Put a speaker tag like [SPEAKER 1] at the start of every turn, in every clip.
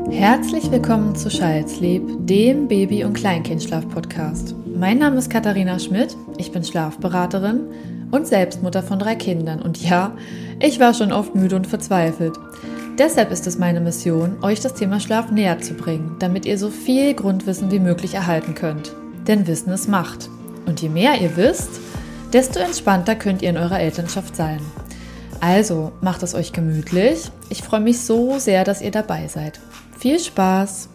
[SPEAKER 1] Herzlich willkommen zu Child's-Lieb, dem Baby- und Kleinkindschlaf-Podcast. Mein Name ist Katharina Schmidt, ich bin Schlafberaterin und Selbstmutter von 3 Kindern. Und ja, ich war schon oft müde und verzweifelt. Deshalb ist es meine Mission, euch das Thema Schlaf näher zu bringen, damit ihr so viel Grundwissen wie möglich erhalten könnt. Denn Wissen ist Macht. Und je mehr ihr wisst, desto entspannter könnt ihr in eurer Elternschaft sein. Also, macht es euch gemütlich. Ich freue mich so sehr, dass ihr dabei seid. Viel Spaß!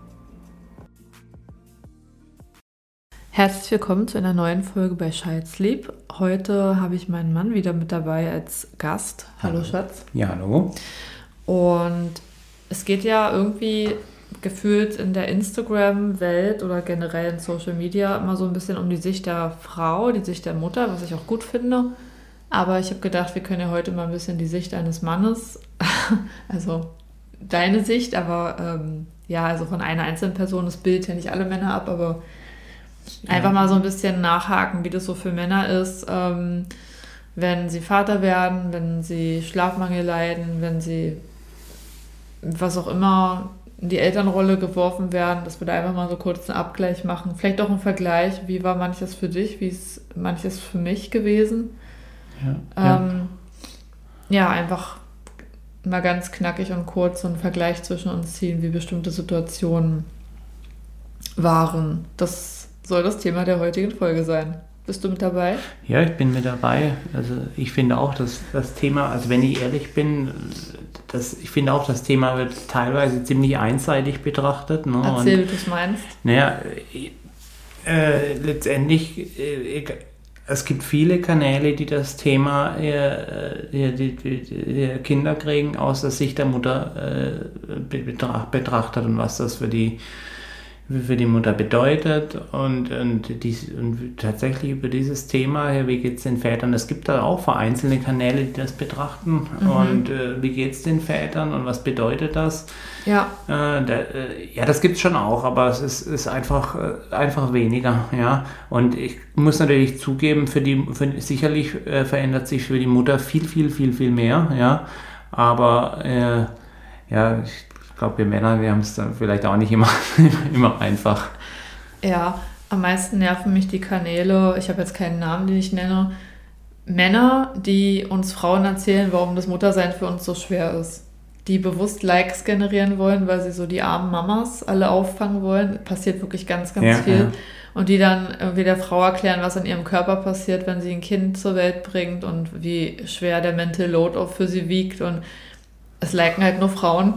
[SPEAKER 1] Herzlich willkommen zu einer neuen Folge bei Child's-Lieb. Heute habe ich meinen Mann wieder mit dabei als Gast. Hallo Schatz.
[SPEAKER 2] Ja, hallo.
[SPEAKER 1] Und es geht ja irgendwie gefühlt in der Instagram-Welt oder generell in Social Media immer so ein bisschen um die Sicht der Frau, die Sicht der Mutter, was ich auch gut finde. Aber ich habe gedacht, wir können ja heute mal ein bisschen die Sicht eines Mannes, also deine Sicht, aber also von einer einzelnen Person, das bildet ja nicht alle Männer ab, aber einfach mal so ein bisschen nachhaken, wie das so für Männer ist, wenn sie Vater werden, wenn sie Schlafmangel leiden, wenn sie was auch immer in die Elternrolle geworfen werden, dass wir da einfach mal so kurz einen Abgleich machen. Vielleicht auch einen Vergleich, wie war manches für dich, wie ist manches für mich gewesen. Einfach mal ganz knackig und kurz so einen Vergleich zwischen uns ziehen, wie bestimmte Situationen waren. Das soll das Thema der heutigen Folge sein. Bist du mit dabei?
[SPEAKER 2] Ja, ich bin mit dabei. Also ich finde auch, dass das Thema, also wenn ich ehrlich bin, ich finde auch, das Thema wird teilweise ziemlich einseitig betrachtet. Ne?
[SPEAKER 1] Erzähl, wie du es meinst.
[SPEAKER 2] Naja, letztendlich, es gibt viele Kanäle, die das Thema die Kinder kriegen aus der Sicht der Mutter betrachtet und was das für die Mutter bedeutet und tatsächlich über dieses Thema, wie geht es den Vätern, es gibt da auch vereinzelte Kanäle, die das betrachten und wie geht es den Vätern und was bedeutet das? Ja. Das gibt es schon auch, aber es ist einfach weniger, ja. Und ich muss natürlich zugeben, sicherlich verändert sich für die Mutter viel, viel, viel, viel mehr, ja. Aber ich glaube, wir Männer, wir haben es dann vielleicht auch nicht immer einfach.
[SPEAKER 1] Ja, am meisten nerven mich die Kanäle, ich habe jetzt keinen Namen, den ich nenne, Männer, die uns Frauen erzählen, warum das Muttersein für uns so schwer ist. Die bewusst Likes generieren wollen, weil sie so die armen Mamas alle auffangen wollen. Passiert wirklich ganz, ganz viel. Ja. Und die dann irgendwie der Frau erklären, was an ihrem Körper passiert, wenn sie ein Kind zur Welt bringt und wie schwer der Mental Load auch für sie wiegt. Und es liken halt nur Frauen.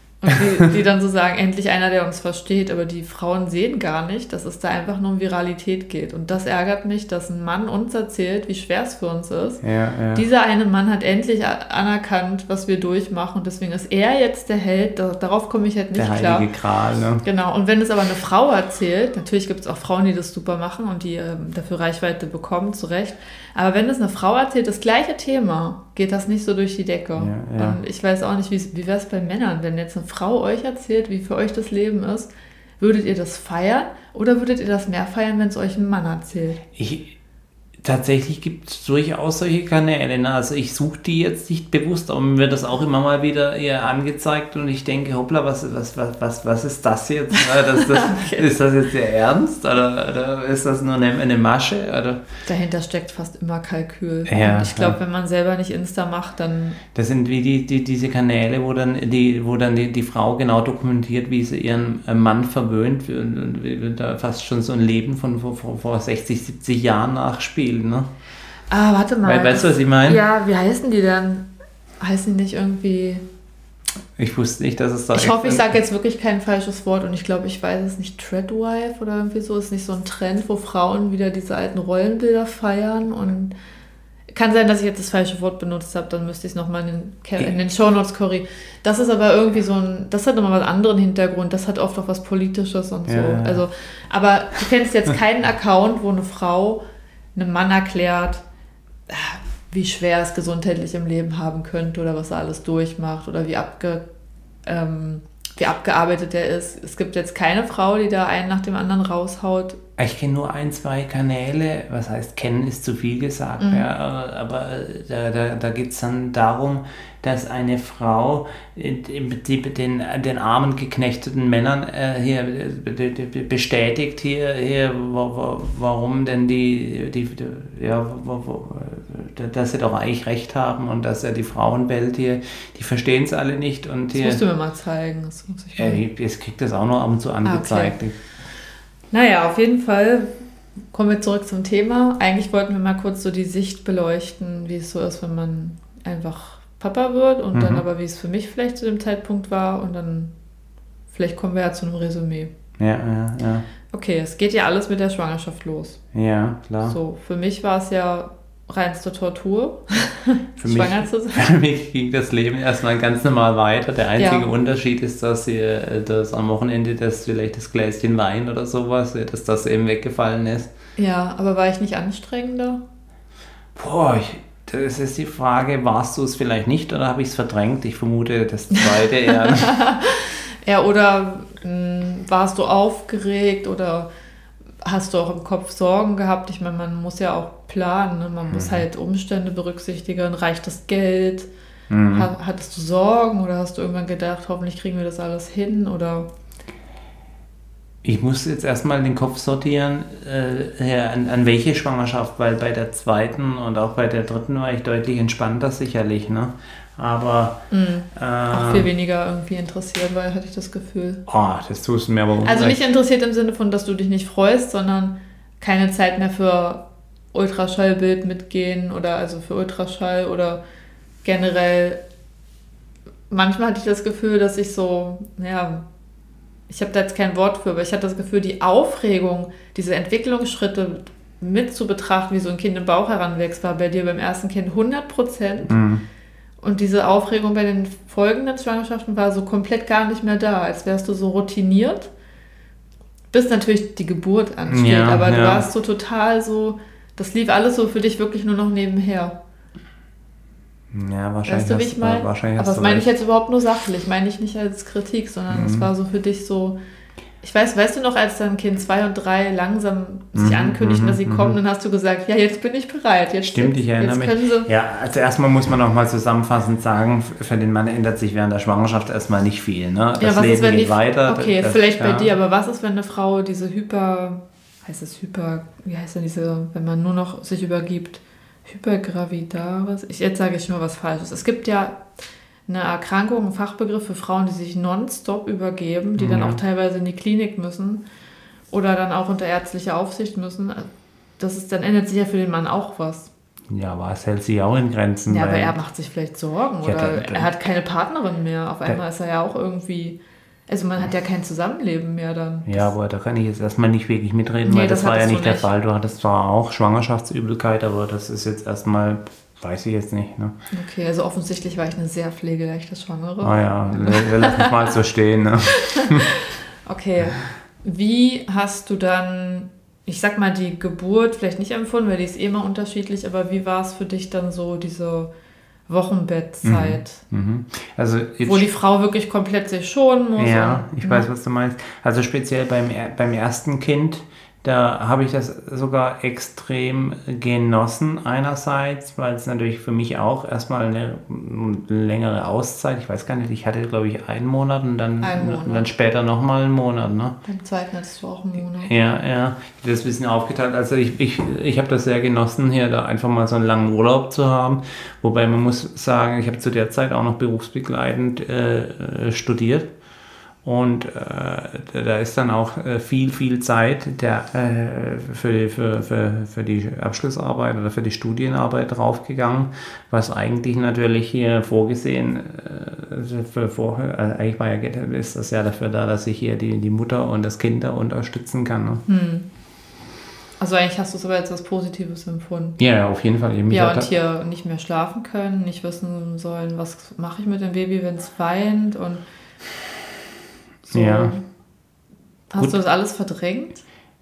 [SPEAKER 1] Und die dann so sagen, endlich einer, der uns versteht. Aber die Frauen sehen gar nicht, dass es da einfach nur um Viralität geht. Und das ärgert mich, dass ein Mann uns erzählt, wie schwer es für uns ist. Ja. Dieser eine Mann hat endlich anerkannt, was wir durchmachen. Und deswegen ist er jetzt der Held. Darauf komme ich halt nicht klar.
[SPEAKER 2] Der heilige Gral, ne?
[SPEAKER 1] Genau. Und wenn es aber eine Frau erzählt, natürlich gibt es auch Frauen, die das super machen und die dafür Reichweite bekommen, zu Recht. Aber wenn es eine Frau erzählt, das gleiche Thema, geht das nicht so durch die Decke. Ja. Und ich weiß auch nicht, wie wäre es bei Männern, wenn jetzt eine Frau euch erzählt, wie für euch das Leben ist. Würdet ihr das feiern oder würdet ihr das mehr feiern, wenn es euch ein Mann erzählt?
[SPEAKER 2] Tatsächlich gibt es durchaus solche Kanäle. Also ich suche die jetzt nicht bewusst, aber mir wird das auch immer mal wieder eher angezeigt und ich denke, hoppla, was ist das jetzt? Okay. Ist das jetzt der Ernst oder ist das nur eine Masche? Oder?
[SPEAKER 1] Dahinter steckt fast immer Kalkül. Ja, und ich glaube, wenn man selber nicht Insta macht, dann...
[SPEAKER 2] Das sind wie diese Kanäle, wo dann die Frau genau dokumentiert, wie sie ihren Mann verwöhnt und da fast schon so ein Leben von vor 60, 70 Jahren nachspielt. Ne?
[SPEAKER 1] Ah, warte mal.
[SPEAKER 2] Weißt du, was ich meine?
[SPEAKER 1] Ja, wie heißen die denn? Heißen die nicht irgendwie...
[SPEAKER 2] Ich wusste nicht, dass es da...
[SPEAKER 1] Ich hoffe, ich sage jetzt wirklich kein falsches Wort und ich glaube, ich weiß es nicht. Treadwife oder irgendwie so. Ist nicht so ein Trend, wo Frauen wieder diese alten Rollenbilder feiern und... Kann sein, dass ich jetzt das falsche Wort benutzt habe, dann müsste ich es nochmal in den Shownotes korrigieren. Das ist aber irgendwie das hat nochmal was anderen Hintergrund, das hat oft auch was Politisches und so. Ja. Also, aber du kennst jetzt keinen Account, wo eine Frau einem Mann erklärt, wie schwer es gesundheitlich im Leben haben könnte oder was er alles durchmacht oder wie wie abgearbeitet der ist. Es gibt jetzt keine Frau, die da einen nach dem anderen raushaut.
[SPEAKER 2] Ich kenne nur 1, 2 Kanäle, was heißt kennen ist zu viel gesagt, ja, aber da geht es dann darum, dass eine Frau im Prinzip den armen geknechteten Männern hier bestätigt, warum denn dass sie doch eigentlich recht haben und dass die Frauenwelt hier, die verstehen es alle nicht. Und
[SPEAKER 1] das musst du mir mal zeigen. Das muss ich mal.
[SPEAKER 2] Ich krieg das auch noch ab und zu angezeigt.
[SPEAKER 1] Okay. Naja, auf jeden Fall kommen wir zurück zum Thema. Eigentlich wollten wir mal kurz so die Sicht beleuchten, wie es so ist, wenn man einfach Papa wird und dann aber, wie es für mich vielleicht zu dem Zeitpunkt war und dann vielleicht kommen wir ja zu einem Resümee.
[SPEAKER 2] Ja.
[SPEAKER 1] Okay, es geht ja alles mit der Schwangerschaft los.
[SPEAKER 2] Ja, klar.
[SPEAKER 1] So, für mich war es ja reinste Tortur, schwanger zu sein.
[SPEAKER 2] Für mich ging das Leben erstmal ganz normal weiter. Der einzige Unterschied ist, dass am Wochenende vielleicht das Gläschen Wein oder sowas, dass das eben weggefallen ist.
[SPEAKER 1] Ja, aber war ich nicht anstrengender?
[SPEAKER 2] Das ist die Frage, warst du es vielleicht nicht oder habe ich es verdrängt? Ich vermute das Zweite eher.
[SPEAKER 1] Ja, oder warst du aufgeregt oder hast du auch im Kopf Sorgen gehabt? Ich meine, man muss ja auch planen, ne? Man muss halt Umstände berücksichtigen. Reicht das Geld? Hattest du Sorgen oder hast du irgendwann gedacht, hoffentlich kriegen wir das alles hin? Oder?
[SPEAKER 2] Ich muss jetzt erstmal den Kopf sortieren, an welche Schwangerschaft, weil bei der zweiten und auch bei der dritten war ich deutlich entspannter sicherlich, ne? Aber
[SPEAKER 1] auch viel weniger irgendwie interessiert, weil hatte ich das Gefühl.
[SPEAKER 2] Das tust du mir aber unrecht.
[SPEAKER 1] Also nicht interessiert im Sinne von, dass du dich nicht freust, sondern keine Zeit mehr für Ultraschallbild mitgehen oder also für Ultraschall oder generell. Manchmal hatte ich das Gefühl, dass ich so, ich habe da jetzt kein Wort für, aber ich hatte das Gefühl, die Aufregung, diese Entwicklungsschritte mit zu betrachten, wie so ein Kind im Bauch heranwächst, war bei dir beim ersten Kind 100%. Und diese Aufregung bei den folgenden Schwangerschaften war so komplett gar nicht mehr da, als wärst du so routiniert, bis natürlich die Geburt ansteht. Aber du warst so total so, das lief alles so für dich wirklich nur noch nebenher.
[SPEAKER 2] Ja, wahrscheinlich.
[SPEAKER 1] Weißt du, wie ich meine? Aber das meine ich jetzt überhaupt nur sachlich, meine ich nicht als Kritik, sondern es war so für dich so, weißt du noch, als dann Kind 2 und 3 langsam sich ankündigten, dass sie kommen, dann hast du gesagt, ja, jetzt bin ich bereit.
[SPEAKER 2] Stimmt, ich erinnere mich. Ja, also erstmal muss man noch mal zusammenfassend sagen, für den Mann ändert sich während der Schwangerschaft erstmal nicht viel. Ne? Das Leben geht weiter.
[SPEAKER 1] Okay, vielleicht bei dir, aber was ist, wenn eine Frau diese wie heißt denn diese, wenn man nur noch sich übergibt, Hypergravidaris? Jetzt sage ich nur was Falsches. Es gibt ja eine Erkrankung, ein Fachbegriff für Frauen, die sich nonstop übergeben, die dann auch teilweise in die Klinik müssen oder dann auch unter ärztliche Aufsicht müssen. Dann ändert sich ja für den Mann auch was.
[SPEAKER 2] Ja, aber es hält sich auch in Grenzen.
[SPEAKER 1] Ja, aber er macht sich vielleicht Sorgen oder er hat keine Partnerin mehr. Auf einmal ist er ja auch irgendwie, also man hat ja kein Zusammenleben mehr dann.
[SPEAKER 2] Ja, aber da kann ich jetzt erstmal nicht wirklich mitreden, weil das war ja nicht der Fall. Du hattest zwar auch Schwangerschaftsübelkeit, aber das ist jetzt erstmal... Weiß ich jetzt nicht. Ne?
[SPEAKER 1] Okay, also offensichtlich war ich eine sehr pflegeleichte Schwangere.
[SPEAKER 2] Wir lassen es mal so stehen. Ne?
[SPEAKER 1] Okay, wie hast du dann, ich sag mal, die Geburt vielleicht nicht empfunden, weil die ist immer unterschiedlich, aber wie war es für dich dann so, diese Wochenbettzeit? Also wo die Frau wirklich komplett sich schonen muss?
[SPEAKER 2] Ja, ich weiß, was du meinst. Also speziell beim ersten Kind, da habe ich das sogar extrem genossen einerseits, weil es natürlich für mich auch erstmal eine längere Auszeit, ich weiß gar nicht, ich hatte glaube ich einen Monat und dann später nochmal einen Monat. Ne?
[SPEAKER 1] Beim zweiten hattest du auch einen Monat.
[SPEAKER 2] Ja, ich habe das ein bisschen aufgeteilt. Also ich habe das sehr genossen, hier da einfach mal so einen langen Urlaub zu haben, wobei man muss sagen, ich habe zu der Zeit auch noch berufsbegleitend studiert. Und da ist dann auch viel Zeit für die Abschlussarbeit oder für die Studienarbeit draufgegangen, was eigentlich natürlich hier vorgesehen eigentlich war ist das ja dafür da, dass ich hier die Mutter und das Kind da unterstützen kann. Ne?
[SPEAKER 1] Also eigentlich hast du es aber jetzt als Positives empfunden.
[SPEAKER 2] Ja, auf jeden Fall.
[SPEAKER 1] Und hier nicht mehr schlafen können, nicht wissen sollen, was mache ich mit dem Baby, wenn es weint und so. Ja. Hast du das alles verdrängt?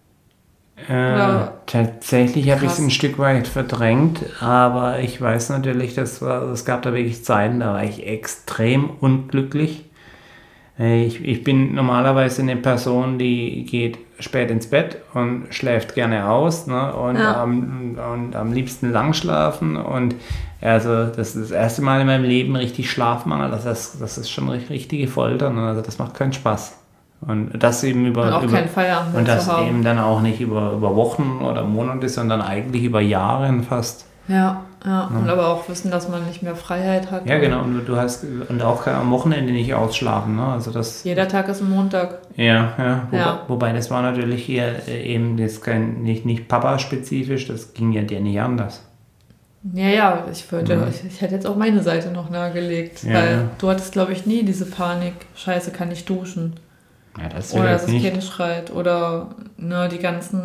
[SPEAKER 2] Tatsächlich habe ich es ein Stück weit verdrängt, aber ich weiß natürlich, es gab da wirklich Zeiten, da war ich extrem unglücklich. Ich bin normalerweise eine Person, die geht spät ins Bett und schläft gerne aus, ne? Und, und am liebsten lang schlafen. Und also das ist das erste Mal in meinem Leben richtig Schlafmangel. Das ist schon richtige Folter. Ne? Also das macht keinen Spaß. Und das eben
[SPEAKER 1] keinen Feierabend
[SPEAKER 2] und das
[SPEAKER 1] zu haben.
[SPEAKER 2] eben dann auch nicht über Wochen oder Monate, sondern eigentlich über Jahre fast.
[SPEAKER 1] Ja. Und aber auch wissen, dass man nicht mehr Freiheit hat.
[SPEAKER 2] Ja, genau. Und du hast und auch am Wochenende nicht ausschlafen. Ne? Also das.
[SPEAKER 1] Jeder Tag ist ein Montag.
[SPEAKER 2] Ja. Wobei das war natürlich hier eben jetzt nicht Papa-spezifisch. Das ging ja dir nicht anders.
[SPEAKER 1] Ja, ich hätte jetzt auch meine Seite noch nahegelegt. Weil du hattest, glaube ich, nie diese Panik. Scheiße, kann ich duschen.
[SPEAKER 2] Ja, das
[SPEAKER 1] oder dass das Kind schreit. Oder ne, die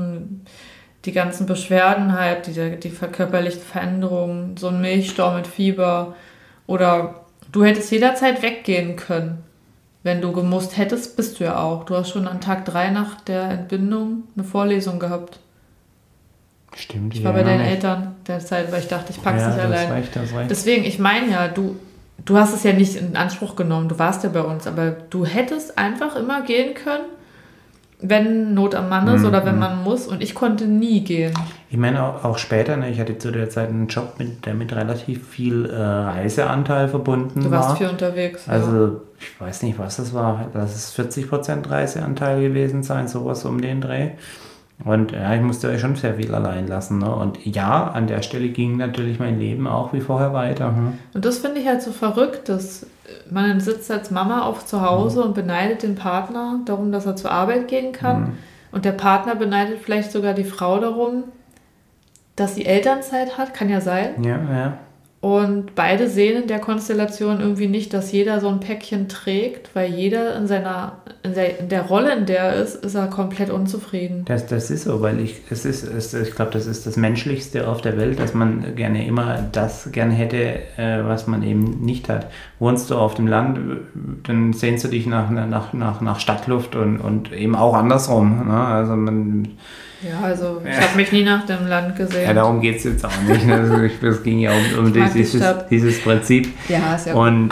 [SPEAKER 1] ganzen Beschwerden halt, die körperlichen Veränderungen, so ein Milchstau mit Fieber. Oder du hättest jederzeit weggehen können. Wenn du gemusst hättest, bist du ja auch. Du hast schon an Tag 3 nach der Entbindung eine Vorlesung gehabt.
[SPEAKER 2] Stimmt.
[SPEAKER 1] Ich war bei deinen Eltern derzeit, weil ich dachte, ich pack's nicht allein.
[SPEAKER 2] Das reicht.
[SPEAKER 1] Deswegen, ich meine ja, du hast es ja nicht in Anspruch genommen, du warst ja bei uns, aber du hättest einfach immer gehen können, wenn Not am Mann ist oder wenn man muss, und ich konnte nie gehen.
[SPEAKER 2] Ich meine auch später, ne, ich hatte zu der Zeit einen Job, der mit relativ viel Reiseanteil verbunden war.
[SPEAKER 1] Du warst viel unterwegs.
[SPEAKER 2] Also ich weiß nicht, was das war, lass es 40% Reiseanteil gewesen sein, sowas um den Dreh. Und ja, ich musste euch schon sehr viel allein lassen. Ne? Und ja, an der Stelle ging natürlich mein Leben auch wie vorher weiter.
[SPEAKER 1] Und das finde ich halt so verrückt, dass man sitzt als Mama oft zu Hause und beneidet den Partner darum, dass er zur Arbeit gehen kann. Und der Partner beneidet vielleicht sogar die Frau darum, dass sie Elternzeit hat, kann ja sein.
[SPEAKER 2] Ja.
[SPEAKER 1] Und beide sehen in der Konstellation irgendwie nicht, dass jeder so ein Päckchen trägt, weil jeder in der Rolle, in der er ist er komplett unzufrieden.
[SPEAKER 2] Das ist so, weil ich glaube, das ist das Menschlichste auf der Welt, dass man gerne immer das gerne hätte, was man eben nicht hat. Wohnst du auf dem Land, dann sehnst du dich nach Stadtluft und eben auch andersrum. Ne? Also
[SPEAKER 1] ich habe mich nie nach dem Land gesehen.
[SPEAKER 2] Ja, darum geht es jetzt auch nicht. Also es ging ja um dieses Prinzip.
[SPEAKER 1] Ja, ist ja
[SPEAKER 2] und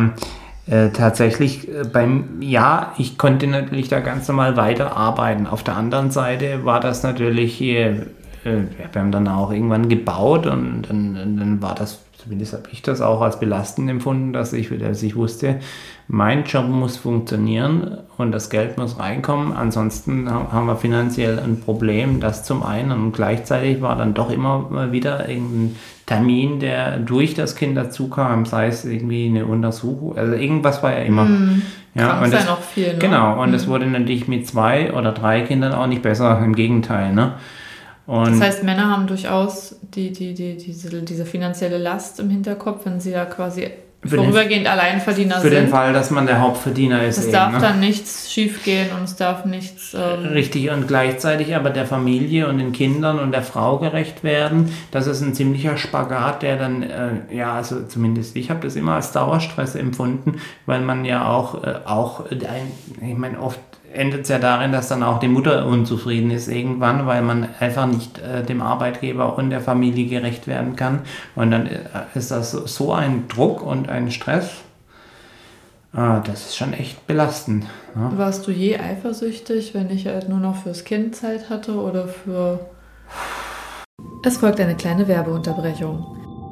[SPEAKER 2] tatsächlich ich konnte natürlich da ganz normal weiterarbeiten. Auf der anderen Seite war das natürlich hier, wir haben dann auch irgendwann gebaut und dann war das, zumindest habe ich das auch als belastend empfunden, dass ich wusste, mein Job muss funktionieren und das Geld muss reinkommen, ansonsten haben wir finanziell ein Problem, das zum einen, und gleichzeitig war dann doch immer mal wieder irgendein Termin, der durch das Kind dazu kam, sei es irgendwie eine Untersuchung, also irgendwas war ja immer.
[SPEAKER 1] Ja, und das noch viel. Ne?
[SPEAKER 2] Genau, und das wurde natürlich mit 2 oder 3 Kindern auch nicht besser, im Gegenteil. Ne? Und
[SPEAKER 1] das heißt, Männer haben durchaus diese finanzielle Last im Hinterkopf, wenn sie da quasi vorübergehend Alleinverdiener sind.
[SPEAKER 2] Für den Fall, dass man der Hauptverdiener ist.
[SPEAKER 1] Es darf dann nichts schief gehen und es darf nichts...
[SPEAKER 2] Richtig, und gleichzeitig aber der Familie und den Kindern und der Frau gerecht werden. Das ist ein ziemlicher Spagat, der dann, also zumindest ich habe das immer als Dauerstress empfunden, weil man ja oft endet es ja darin, dass dann auch die Mutter unzufrieden ist irgendwann, weil man einfach nicht dem Arbeitgeber und der Familie gerecht werden kann. Und dann ist das so ein Druck und ein Stress. Das ist schon echt belastend. Ja.
[SPEAKER 1] Warst du je eifersüchtig, wenn ich halt nur noch fürs Kind Zeit hatte oder für... Es folgt eine kleine Werbeunterbrechung.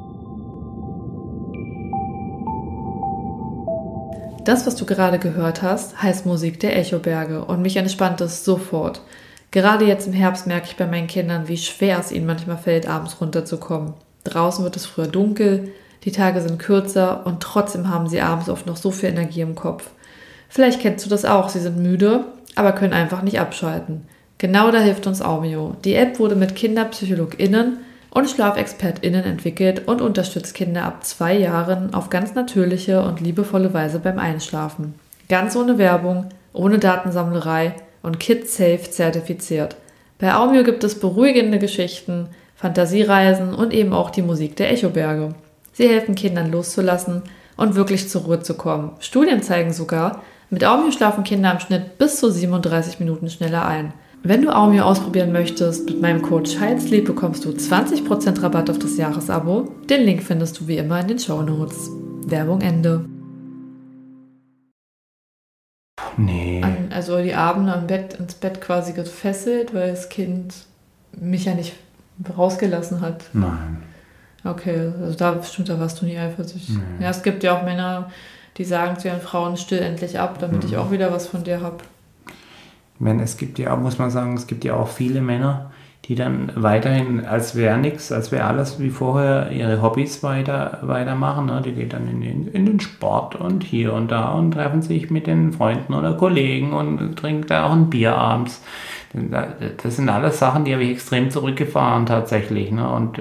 [SPEAKER 1] Das, was du gerade gehört hast, heißt Musik der Echoberge und mich entspannt es sofort. Gerade jetzt im Herbst merke ich bei meinen Kindern, wie schwer es ihnen manchmal fällt, abends runterzukommen. Draußen wird es früher dunkel, die Tage sind kürzer und trotzdem haben sie abends oft noch so viel Energie im Kopf. Vielleicht kennst du das auch, sie sind müde, aber können einfach nicht abschalten. Genau da hilft uns Aumio. Die App wurde mit KinderpsychologInnen und SchlafexpertInnen entwickelt und unterstützt Kinder ab 2 Jahren auf ganz natürliche und liebevolle Weise beim Einschlafen. Ganz ohne Werbung, ohne Datensammlerei und Kids-safe zertifiziert. Bei Aumio gibt es beruhigende Geschichten, Fantasiereisen und eben auch die Musik der Echoberge. Sie helfen Kindern loszulassen und wirklich zur Ruhe zu kommen. Studien zeigen sogar, mit Aumio schlafen Kinder im Schnitt bis zu 37 Minuten schneller ein. Wenn du Aumio ausprobieren möchtest, mit meinem Code Childsleep bekommst du 20% Rabatt auf das Jahresabo. Den Link findest du wie immer in den Shownotes. Werbung Ende.
[SPEAKER 2] Nee.
[SPEAKER 1] Also die Abende ins Bett quasi gefesselt, weil das Kind mich ja nicht rausgelassen hat.
[SPEAKER 2] Nein.
[SPEAKER 1] Okay, also da warst du nie eifersüchtig. Nee. Ja, es gibt ja auch Männer, die sagen zu ihren Frauen, still endlich ab, damit ich auch wieder was von dir habe.
[SPEAKER 2] Ich meine, es gibt ja, muss man sagen, es gibt ja auch viele Männer, die dann weiterhin, als wäre nichts, als wäre alles wie vorher, ihre Hobbys weitermachen. Ne? Die gehen dann in den Sport und hier und da und treffen sich mit den Freunden oder Kollegen und trinken da auch ein Bier abends. Das sind alles Sachen, die habe ich extrem zurückgefahren tatsächlich. Ne? Und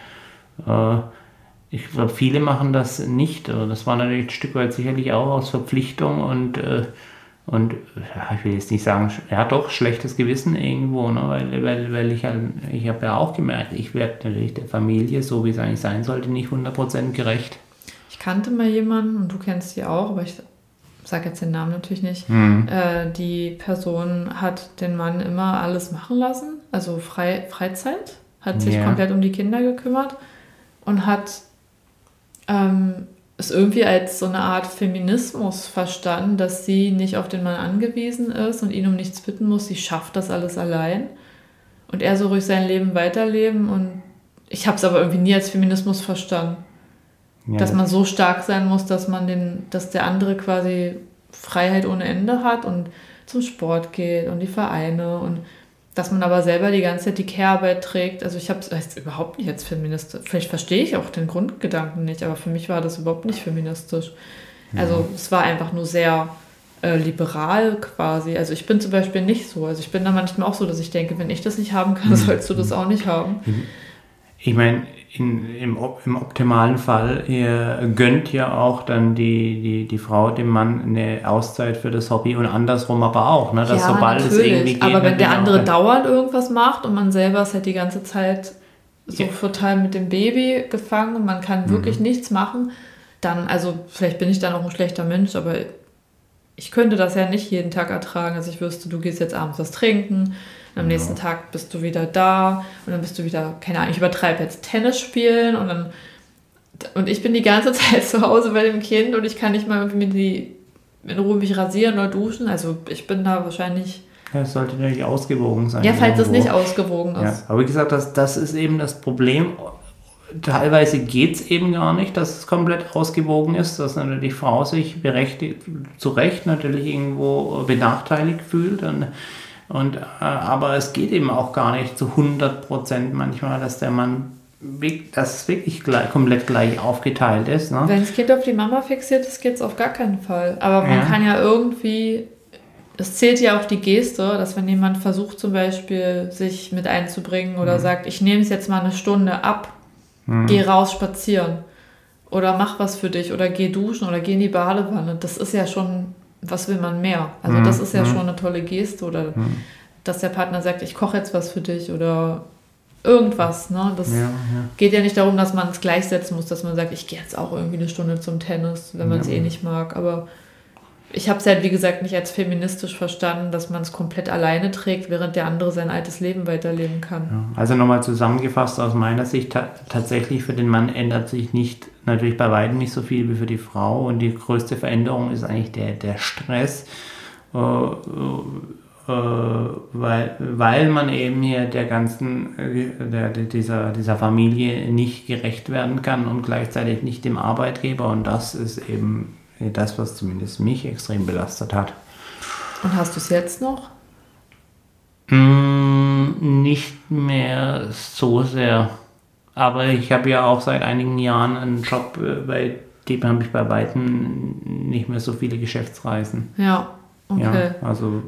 [SPEAKER 2] ich glaube, viele machen das nicht. Das war natürlich ein Stück weit sicherlich auch aus Verpflichtung und ja, ich will jetzt nicht sagen, ja doch, schlechtes Gewissen irgendwo, ne? weil ich habe ja auch gemerkt, ich werde natürlich der Familie, so wie es eigentlich sein sollte, nicht 100% gerecht.
[SPEAKER 1] Ich kannte mal jemanden, und du kennst sie auch, aber ich sage jetzt den Namen natürlich nicht, die Person hat den Mann immer alles machen lassen, also Freizeit, hat sich komplett um die Kinder gekümmert und hat es irgendwie als so eine Art Feminismus verstanden, dass sie nicht auf den Mann angewiesen ist und ihn um nichts bitten muss, sie schafft das alles allein und er so ruhig sein Leben weiterleben und ich habe es aber irgendwie nie als Feminismus verstanden, dass man so stark sein muss, dass der andere quasi Freiheit ohne Ende hat und zum Sport geht und die Vereine und dass man aber selber die ganze Zeit die Care-Arbeit trägt. Also ich habe es überhaupt nicht als Feminist. Vielleicht verstehe ich auch den Grundgedanken nicht, aber für mich war das überhaupt nicht feministisch. Also es war einfach nur sehr liberal quasi. Also ich bin zum Beispiel nicht so. Also ich bin da manchmal auch so, dass ich denke, wenn ich das nicht haben kann, sollst du das auch nicht haben.
[SPEAKER 2] Ich meine, im optimalen Fall gönnt ja auch dann die Frau dem Mann eine Auszeit für das Hobby und andersrum aber auch, ne? Dass
[SPEAKER 1] ja,
[SPEAKER 2] sobald
[SPEAKER 1] natürlich.
[SPEAKER 2] Es irgendwie geht,
[SPEAKER 1] aber wenn der andere dauernd irgendwas macht und man selber ist halt die ganze Zeit so total mit dem Baby gefangen und man kann wirklich nichts machen, dann, also vielleicht bin ich dann auch ein schlechter Mensch, aber ich könnte das ja nicht jeden Tag ertragen. Also ich wüsste, du gehst jetzt abends was trinken, und am nächsten Tag bist du wieder da und dann bist du wieder, keine Ahnung, ich übertreibe jetzt Tennis spielen und ich bin die ganze Zeit zu Hause bei dem Kind und ich kann nicht mal irgendwie in Ruhe mich rasieren oder duschen. Also ich bin da wahrscheinlich...
[SPEAKER 2] Ja, es sollte natürlich ausgewogen sein.
[SPEAKER 1] Ja, falls es nicht ausgewogen ist.
[SPEAKER 2] Ja, aber wie gesagt, das ist eben das Problem. Teilweise geht es eben gar nicht, dass es komplett ausgewogen ist, dass natürlich die Frau sich zu Recht natürlich irgendwo benachteiligt fühlt. Aber es geht eben auch gar nicht zu 100% manchmal, dass der Mann wirklich komplett gleich aufgeteilt ist. Ne?
[SPEAKER 1] Wenn das Kind auf die Mama fixiert ist, geht es auf gar keinen Fall. Aber man kann ja irgendwie, es zählt ja auch die Geste, dass wenn jemand versucht zum Beispiel sich mit einzubringen oder sagt, ich nehme es jetzt mal eine Stunde ab, geh raus spazieren oder mach was für dich oder geh duschen oder geh in die Badewanne, das ist ja schon... Was will man mehr? Also das ist ja schon eine tolle Geste oder dass der Partner sagt, ich koche jetzt was für dich oder irgendwas. Ne? Das geht ja nicht darum, dass man es gleichsetzen muss, dass man sagt, ich gehe jetzt auch irgendwie eine Stunde zum Tennis, wenn man es eh nicht mag. Aber ich habe es halt, wie gesagt, nicht als feministisch verstanden, dass man es komplett alleine trägt, während der andere sein altes Leben weiterleben kann.
[SPEAKER 2] Ja, also nochmal zusammengefasst, aus meiner Sicht tatsächlich für den Mann ändert sich natürlich bei weitem nicht so viel wie für die Frau und die größte Veränderung ist eigentlich der Stress, weil man eben hier dieser Familie nicht gerecht werden kann und gleichzeitig nicht dem Arbeitgeber und das ist eben das, was zumindest mich extrem belastet hat.
[SPEAKER 1] Und hast du es jetzt noch?
[SPEAKER 2] Nicht mehr so sehr. Aber ich habe ja auch seit einigen Jahren einen Job, bei dem habe ich bei weitem nicht mehr so viele Geschäftsreisen.
[SPEAKER 1] Ja, okay.
[SPEAKER 2] Ja, also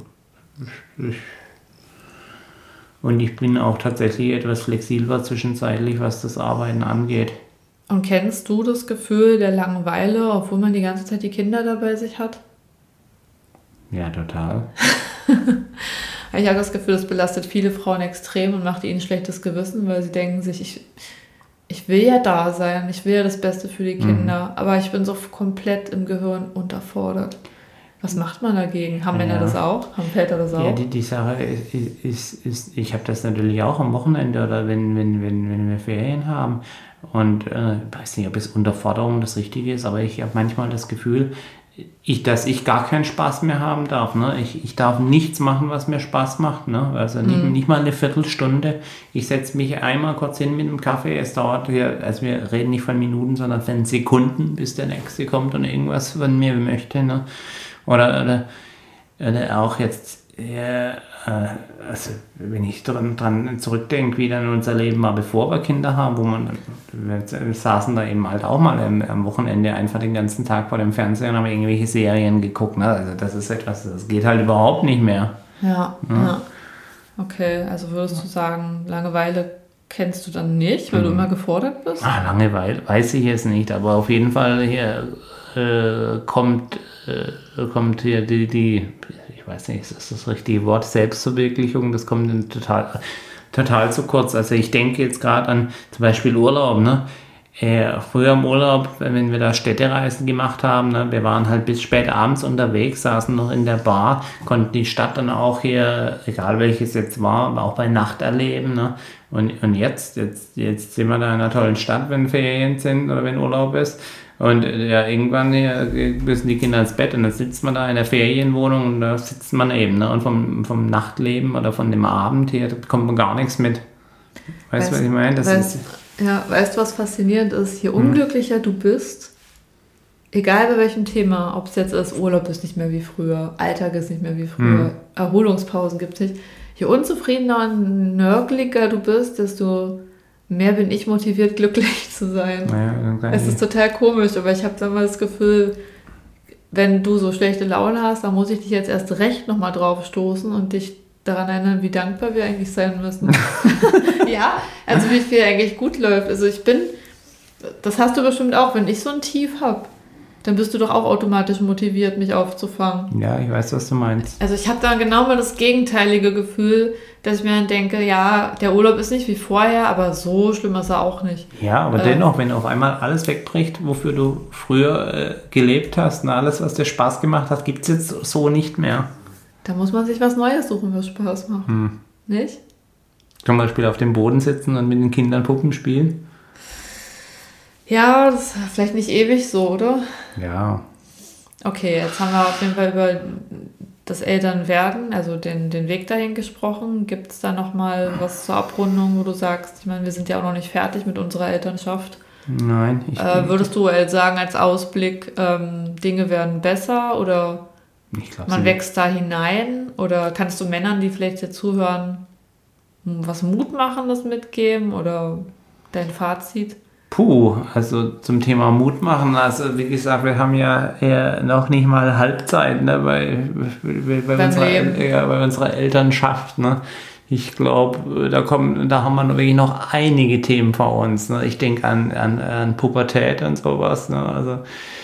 [SPEAKER 2] und ich bin auch tatsächlich etwas flexibler zwischenzeitlich, was das Arbeiten angeht.
[SPEAKER 1] Und kennst du das Gefühl der Langeweile, obwohl man die ganze Zeit die Kinder da bei sich hat?
[SPEAKER 2] Ja, total.
[SPEAKER 1] Ich habe das Gefühl, das belastet viele Frauen extrem und macht ihnen schlechtes Gewissen, weil sie denken sich, ich will ja da sein, ich will ja das Beste für die Kinder, aber ich bin so komplett im Gehirn unterfordert. Was macht man dagegen? Haben Männer das auch? Haben Väter das auch?
[SPEAKER 2] Ja, die Sache ist, ich habe das natürlich auch am Wochenende oder wenn wir Ferien haben. Und ich weiß nicht, ob es Unterforderung das Richtige ist, aber ich habe manchmal das Gefühl, dass ich gar keinen Spaß mehr haben darf. Ne? Ich darf nichts machen, was mir Spaß macht. Ne? Also nicht mal eine Viertelstunde. Ich setze mich einmal kurz hin mit einem Kaffee. Es dauert hier, also wir reden nicht von Minuten, sondern von Sekunden, bis der Nächste kommt und irgendwas von mir möchte. Ne? Oder auch jetzt, also wenn ich dran zurückdenke, wie dann unser Leben war, bevor wir Kinder haben, wir saßen da eben halt auch mal am Wochenende einfach den ganzen Tag vor dem Fernseher und haben irgendwelche Serien geguckt. Ne? Also das ist etwas, das geht halt überhaupt nicht mehr.
[SPEAKER 1] Ja. Okay, also würdest du sagen, Langeweile kennst du dann nicht, weil du immer gefordert bist?
[SPEAKER 2] Langeweile weiß ich jetzt nicht, aber auf jeden Fall hier kommt hier die ich weiß nicht, ist das richtige Wort, Selbstverwirklichung, das kommt dann total zu kurz. Also ich denke jetzt gerade an zum Beispiel Urlaub, ne? Früher im Urlaub, wenn wir da Städtereisen gemacht haben, ne, wir waren halt bis spät abends unterwegs, saßen noch in der Bar, konnten die Stadt dann auch hier, egal welches jetzt war, aber auch bei Nacht erleben. Ne? Und jetzt sind wir da in einer tollen Stadt, wenn Ferien sind oder wenn Urlaub ist. Und ja, irgendwann müssen die Kinder ins Bett und dann sitzt man da in der Ferienwohnung und da sitzt man eben. Ne? Und vom Nachtleben oder von dem Abend hier, da bekommt man gar nichts mit. Weißt du, was ich meine?
[SPEAKER 1] Weißt du, was faszinierend ist? Je unglücklicher du bist, egal bei welchem Thema, ob es jetzt ist, Urlaub ist nicht mehr wie früher, Alltag ist nicht mehr wie früher, Erholungspausen gibt es nicht. Je unzufriedener und nörgeliger du bist, desto mehr bin ich motiviert, glücklich zu sein. Ja, es ist total komisch, aber ich habe dann mal das Gefühl, wenn du so schlechte Laune hast, dann muss ich dich jetzt erst recht nochmal drauf stoßen und dich daran erinnern, wie dankbar wir eigentlich sein müssen. Ja, also wie viel eigentlich gut läuft. Also das hast du bestimmt auch, wenn ich so ein Tief habe, dann bist du doch auch automatisch motiviert, mich aufzufangen.
[SPEAKER 2] Ja, ich weiß, was du meinst.
[SPEAKER 1] Also ich habe dann genau mal das gegenteilige Gefühl, dass ich mir dann denke, ja, der Urlaub ist nicht wie vorher, aber so schlimm ist er auch nicht.
[SPEAKER 2] Ja, aber dennoch, wenn auf einmal alles wegbricht, wofür du früher gelebt hast und alles, was dir Spaß gemacht hat, gibt es jetzt so nicht mehr.
[SPEAKER 1] Da muss man sich was Neues suchen, was Spaß macht. Nicht?
[SPEAKER 2] Zum Beispiel auf dem Boden sitzen und mit den Kindern Puppen spielen.
[SPEAKER 1] Ja, das ist vielleicht nicht ewig so, oder?
[SPEAKER 2] Ja.
[SPEAKER 1] Okay, jetzt haben wir auf jeden Fall über das Elternwerden, also den Weg dahin gesprochen. Gibt es da nochmal was zur Abrundung, wo du sagst, ich meine, wir sind ja auch noch nicht fertig mit unserer Elternschaft.
[SPEAKER 2] Nein.
[SPEAKER 1] Würdest du sagen als Ausblick, Dinge werden besser oder man wächst da hinein? Oder kannst du Männern, die vielleicht hier zuhören, was Mutmachendes mitgeben oder dein Fazit?
[SPEAKER 2] Also zum Thema Mut machen, also wie gesagt, wir haben ja noch nicht mal Halbzeit, ne, bei unserer Elternschaft. Ne. Ich glaube, da haben wir wirklich noch einige Themen vor uns. Ne. Ich denke an Pubertät und sowas. Ne. Also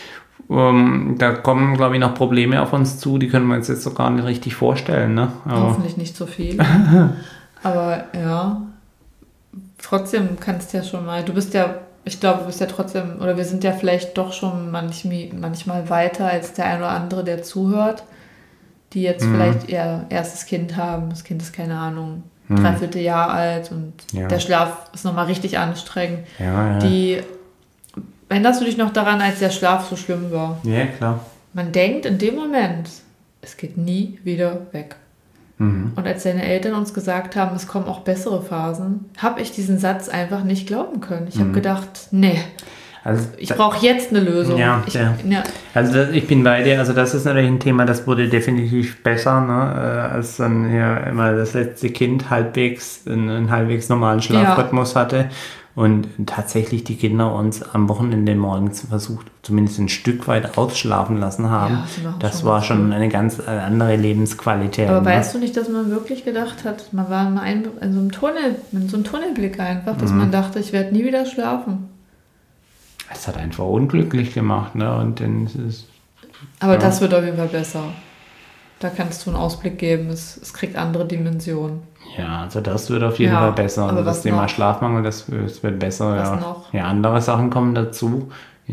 [SPEAKER 2] da kommen, glaube ich, noch Probleme auf uns zu, die können wir uns jetzt so gar nicht richtig vorstellen. Ne.
[SPEAKER 1] Hoffentlich nicht so viel. Aber ja, trotzdem kannst du ja schon mal, ich glaube, du bist ja trotzdem, oder wir sind ja vielleicht doch schon manchmal weiter als der ein oder andere, der zuhört, die jetzt vielleicht ihr erstes Kind haben. Das Kind ist, keine Ahnung, 3/4 Jahr alt und der Schlaf ist nochmal richtig anstrengend.
[SPEAKER 2] Ja.
[SPEAKER 1] Erinnerst du dich noch daran, als der Schlaf so schlimm war?
[SPEAKER 2] Ja, klar.
[SPEAKER 1] Man denkt in dem Moment, es geht nie wieder weg. Und als deine Eltern uns gesagt haben, es kommen auch bessere Phasen, habe ich diesen Satz einfach nicht glauben können. Ich habe gedacht, nee, also, ich brauche jetzt eine Lösung. Ja.
[SPEAKER 2] Also ich bin bei dir, also das ist natürlich ein Thema, das wurde definitiv besser, ne, als dann hier immer das letzte Kind einen halbwegs normalen Schlafrhythmus hatte. Und tatsächlich die Kinder uns am Wochenende morgens versucht, zumindest ein Stück weit ausschlafen lassen haben. Ja, das war schon eine ganz andere Lebensqualität.
[SPEAKER 1] Aber weißt du nicht, dass man wirklich gedacht hat, man war in so einem Tunnelblick einfach, dass man dachte, ich werde nie wieder schlafen.
[SPEAKER 2] Es hat einfach unglücklich gemacht. Ne? Und dann
[SPEAKER 1] aber das wird auf jeden Fall besser. Da kannst du einen Ausblick geben, es kriegt andere Dimensionen.
[SPEAKER 2] Ja, also das wird auf jeden Fall besser. Also das Thema Schlafmangel, das wird besser. Was noch? Ja, andere Sachen kommen dazu.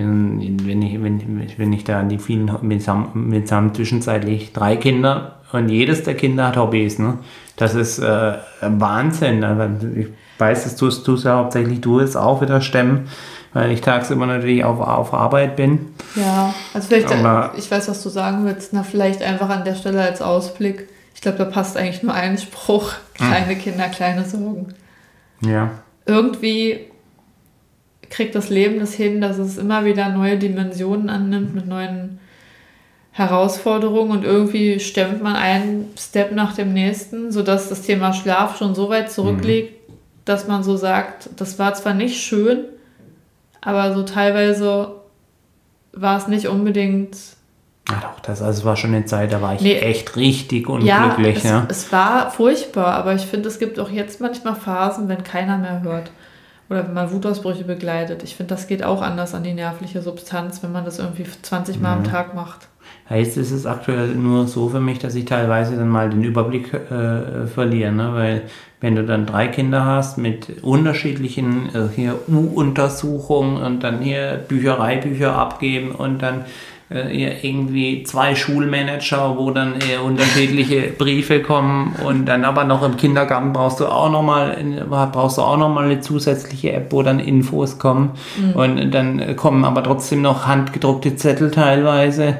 [SPEAKER 2] Wenn ich da an die vielen, wir haben zwischenzeitlich 3 Kinder und jedes der Kinder hat Hobbys. Ne? Das ist Wahnsinn. Ich weiß, das tust ja hauptsächlich du jetzt auch wieder stemmen. weil ich tagsüber natürlich auf Arbeit bin.
[SPEAKER 1] Ja, also vielleicht,
[SPEAKER 2] Aber
[SPEAKER 1] ich weiß, was du sagen willst, vielleicht einfach an der Stelle als Ausblick. Ich glaube, da passt eigentlich nur ein Spruch, kleine Kinder, kleine Sorgen.
[SPEAKER 2] ja.
[SPEAKER 1] Irgendwie kriegt das Leben das hin, dass es immer wieder neue Dimensionen annimmt mit neuen Herausforderungen und irgendwie stemmt man einen Step nach dem nächsten, sodass das Thema Schlaf schon so weit zurückliegt, dass man so sagt, das war zwar nicht schön, aber so teilweise war es nicht unbedingt...
[SPEAKER 2] Doch, das war schon eine Zeit, da war ich echt richtig unglücklich.
[SPEAKER 1] Es war furchtbar, aber ich finde, es gibt auch jetzt manchmal Phasen, wenn keiner mehr hört oder wenn man Wutausbrüche begleitet. Ich finde, das geht auch anders an die nervliche Substanz, wenn man das irgendwie 20 Mal am Tag macht.
[SPEAKER 2] Heißt, es ist aktuell nur so für mich, dass ich teilweise dann mal den Überblick verliere, ne? Weil wenn du dann 3 Kinder hast mit unterschiedlichen hier U-Untersuchungen und dann hier Bücher abgeben und dann irgendwie 2 Schulmanager, wo dann unterschiedliche Briefe kommen und dann aber noch im Kindergarten brauchst du auch noch mal eine zusätzliche App, wo dann Infos kommen und dann kommen aber trotzdem noch handgedruckte Zettel teilweise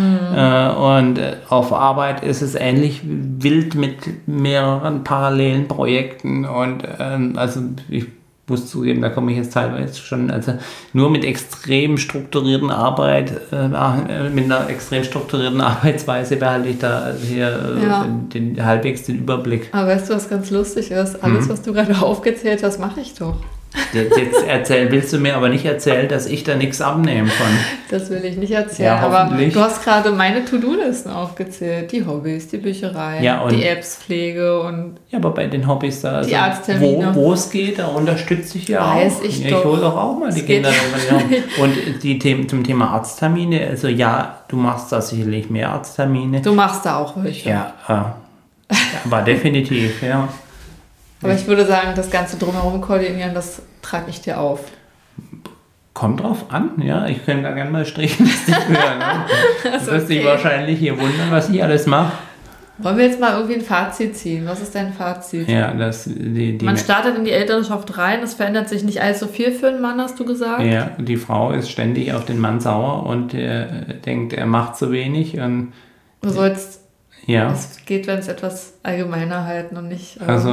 [SPEAKER 2] und auf Arbeit ist es ähnlich wild mit mehreren parallelen Projekten und also ich muss zugeben, da komme ich jetzt teilweise schon, also nur mit extrem strukturierten mit einer extrem strukturierten Arbeitsweise behalte ich da hier halbwegs den Überblick.
[SPEAKER 1] Aber weißt du, was ganz lustig ist? Alles, was du gerade aufgezählt hast, mache ich doch.
[SPEAKER 2] Jetzt willst du mir aber nicht erzählen, dass ich da nichts abnehmen kann.
[SPEAKER 1] Das will ich nicht erzählen, aber du hast gerade meine To-Do-Listen aufgezählt. Die Hobbys, die Bücherei, die Appspflege und
[SPEAKER 2] ja, aber bei den Hobbys da,
[SPEAKER 1] die Arzttermine.
[SPEAKER 2] Wo es geht, da unterstütze ich ja
[SPEAKER 1] Weiß
[SPEAKER 2] auch.
[SPEAKER 1] Ich
[SPEAKER 2] hole doch auch mal die Kinder. Und die Themen zum Thema Arzttermine, also ja, du machst da sicherlich mehr Arzttermine.
[SPEAKER 1] Du machst da auch welche.
[SPEAKER 2] Ja, aber definitiv, ja.
[SPEAKER 1] Aber ich würde sagen, das Ganze drumherum koordinieren, das trage ich dir auf.
[SPEAKER 2] Kommt drauf an, ja. Ich könnte da gerne mal strichen hören. Ne? Du wirst dich wahrscheinlich hier wundern, was ich alles mache.
[SPEAKER 1] Wollen wir jetzt mal irgendwie ein Fazit ziehen? Was ist dein Fazit?
[SPEAKER 2] Ja,
[SPEAKER 1] man startet in die Elternschaft rein, es verändert sich nicht allzu viel für einen Mann, hast du gesagt?
[SPEAKER 2] Ja, die Frau ist ständig auf den Mann sauer und denkt, er macht zu wenig. Und
[SPEAKER 1] du sollst...
[SPEAKER 2] Ja.
[SPEAKER 1] Es geht, wenn es etwas allgemeiner halten und nicht...
[SPEAKER 2] Also...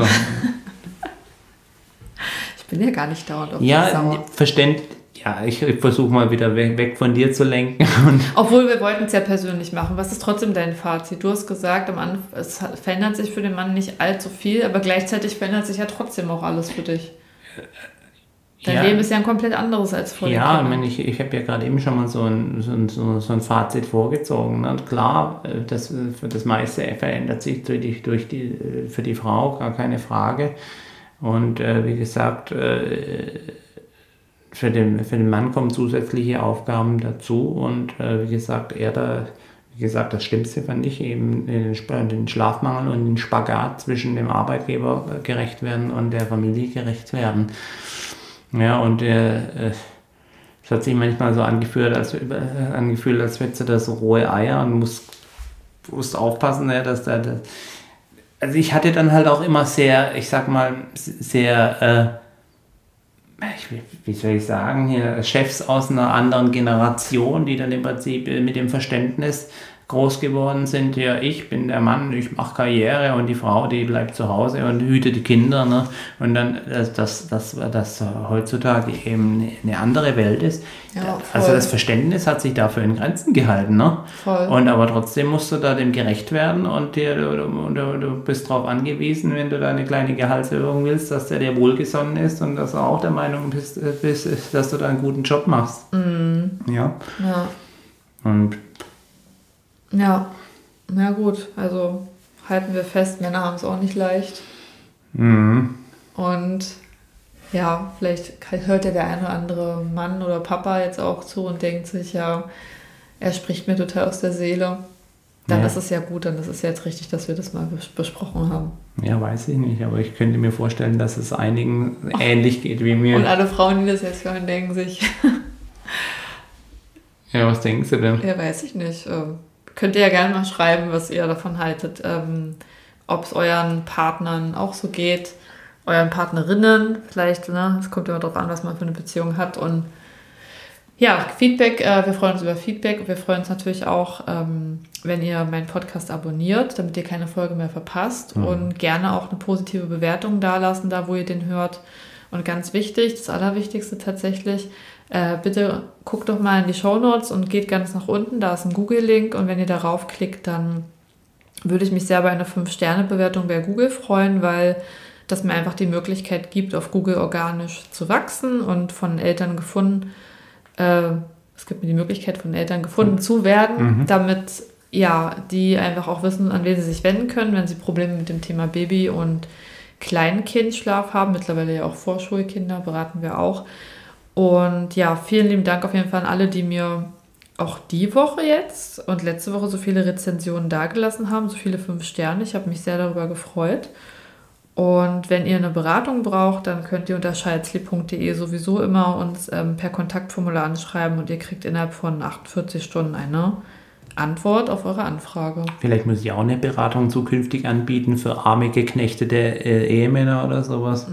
[SPEAKER 1] ich bin ja gar nicht dauernd auf
[SPEAKER 2] sauer. Verständlich. Ja, ich versuche mal wieder weg von dir zu lenken.
[SPEAKER 1] Obwohl, wir wollten es ja persönlich machen. Was ist trotzdem dein Fazit? Du hast gesagt, am Anfang, es verändert sich für den Mann nicht allzu viel, aber gleichzeitig verändert sich ja trotzdem auch alles für dich. Dein Leben ist ja ein komplett anderes als vorher.
[SPEAKER 2] Ja, ich habe ja gerade eben schon mal so ein Fazit vorgezogen. Ne? Klar, das meiste verändert sich für die Frau, gar keine Frage. Und wie gesagt, für den Mann kommen zusätzliche Aufgaben dazu. Und wie gesagt, das Schlimmste fand ich eben den Schlafmangel und den Spagat zwischen dem Arbeitgeber gerecht werden und der Familie gerecht werden. Ja, und es hat sich manchmal so angefühlt, als hättest du da so rohe Eier und musst aufpassen, ja, dass da... Also ich hatte dann halt auch immer sehr, ich sag mal, sehr, wie soll ich sagen, hier Chefs aus einer anderen Generation, die dann im Prinzip mit dem Verständnis groß geworden sind, ja, ich bin der Mann, ich mache Karriere und die Frau, die bleibt zu Hause und hütet die Kinder, ne? Und dann, dass heutzutage eben eine andere Welt ist. Ja, also das Verständnis hat sich dafür in Grenzen gehalten, ne?
[SPEAKER 1] Voll.
[SPEAKER 2] Und aber trotzdem musst du da dem gerecht werden und du bist darauf angewiesen, wenn du da eine kleine Gehaltserhöhung willst, dass der dir wohlgesonnen ist und dass du auch der Meinung bist, dass du da einen guten Job machst.
[SPEAKER 1] Mhm.
[SPEAKER 2] Ja. Und
[SPEAKER 1] ja, na gut, also halten wir fest, Männer haben es auch nicht leicht.
[SPEAKER 2] Mhm.
[SPEAKER 1] Und ja, vielleicht hört ja der eine oder andere Mann oder Papa jetzt auch zu und denkt sich, ja, er spricht mir total aus der Seele. Dann ist es ja gut, dann ist es ja jetzt richtig, dass wir das mal besprochen haben.
[SPEAKER 2] Ja, weiß ich nicht, aber ich könnte mir vorstellen, dass es einigen ähnlich geht wie mir.
[SPEAKER 1] Und alle Frauen, die das jetzt hören, denken sich...
[SPEAKER 2] Ja, was denkst du denn?
[SPEAKER 1] Ja, weiß ich nicht. Könnt ihr ja gerne mal schreiben, was ihr davon haltet. Ob es euren Partnern auch so geht, euren Partnerinnen vielleicht, ne? Es kommt immer darauf an, was man für eine Beziehung hat und Ja, Feedback, wir freuen uns über Feedback und wir freuen uns natürlich auch, wenn ihr meinen Podcast abonniert, damit ihr keine Folge mehr verpasst und gerne auch eine positive Bewertung dalassen, da wo ihr den hört. Und ganz wichtig, das Allerwichtigste tatsächlich, bitte guckt doch mal in die Shownotes und geht ganz nach unten, da ist ein Google-Link und wenn ihr darauf klickt, dann würde ich mich sehr über eine 5-Sterne-Bewertung bei Google freuen, weil das mir einfach die Möglichkeit gibt, auf Google organisch zu wachsen und von Eltern gefunden, es gibt mir die Möglichkeit, von Eltern gefunden zu werden, damit ja, die einfach auch wissen, an wen sie sich wenden können, wenn sie Probleme mit dem Thema Baby- und Kleinkindschlaf haben. Mittlerweile ja auch Vorschulkinder beraten wir auch. Und ja, vielen lieben Dank auf jeden Fall an alle, die mir auch die Woche jetzt und letzte Woche so viele Rezensionen dagelassen haben, so viele 5 Sterne. Ich habe mich sehr darüber gefreut. Und wenn ihr eine Beratung braucht, dann könnt ihr unter schalzli.de sowieso immer uns per Kontaktformular anschreiben und ihr kriegt innerhalb von 48 Stunden eine Antwort auf eure Anfrage.
[SPEAKER 2] Vielleicht muss ich auch eine Beratung zukünftig anbieten für arme, geknechtete Ehemänner oder sowas.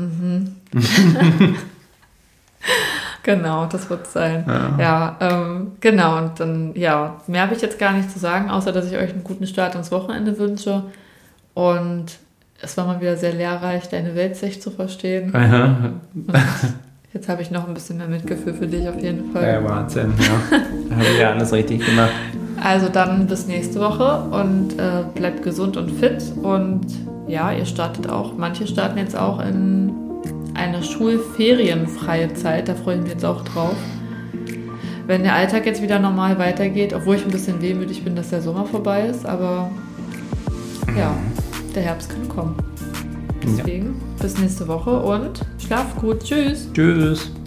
[SPEAKER 1] Genau, das wird sein. Ja, genau. Und dann, ja, mehr habe ich jetzt gar nicht zu sagen, außer dass ich euch einen guten Start ins Wochenende wünsche. Und es war mal wieder sehr lehrreich, deine Weltsicht zu verstehen. Und jetzt habe ich noch ein bisschen mehr Mitgefühl für dich auf jeden Fall.
[SPEAKER 2] Ja, Wahnsinn, ja. Da habe ich ja alles richtig gemacht.
[SPEAKER 1] Also dann bis nächste Woche und bleibt gesund und fit. Und ja, ihr startet auch, manche starten jetzt auch in eine schulferienfreie Zeit. Da freue ich mich jetzt auch drauf. Wenn der Alltag jetzt wieder normal weitergeht, obwohl ich ein bisschen wehmütig bin, dass der Sommer vorbei ist, aber ja, der Herbst kann kommen. Deswegen bis nächste Woche und schlaf gut. Tschüss.
[SPEAKER 2] Tschüss.